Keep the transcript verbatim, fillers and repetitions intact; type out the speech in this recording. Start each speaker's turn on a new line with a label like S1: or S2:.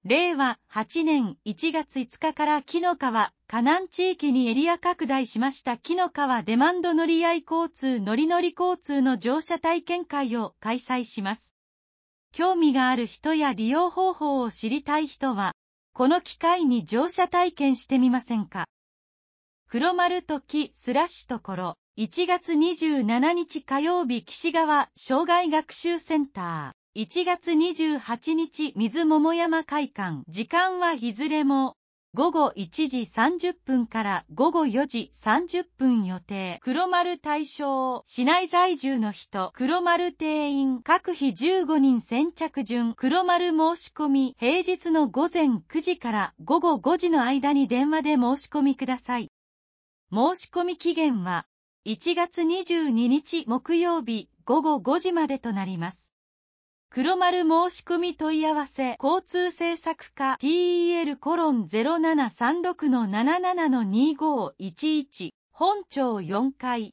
S1: れいわはちねんいちがついつかから紀の川、河南地域にエリア拡大しました紀の川デマンド乗合交通乗り乗り交通の乗車体験会を開催します。興味がある人や利用方法を知りたい人は、この機会に乗車体験してみませんか。黒丸時スラッシュところ、いちがつにじゅうしちにち火曜日岸川障害学習センター。いちがつにじゅうはちにち水桃山会館。時間はいずれもごごいちじさんじゅっぷんからごごよじさんじゅっぷん予定。黒丸対象、市内在住の人、黒丸定員、各日じゅうごにん先着順。黒丸申し込み、平日のごぜんくじからごごごじの間に電話で申し込みください。申し込み期限はいちがつにじゅうににち木曜日ごごごじまでとなります。黒丸申し込み問い合わせ交通政策課 ティーイーエルコロンゼロななさんろくのなななのにごいちいち 本町よんかい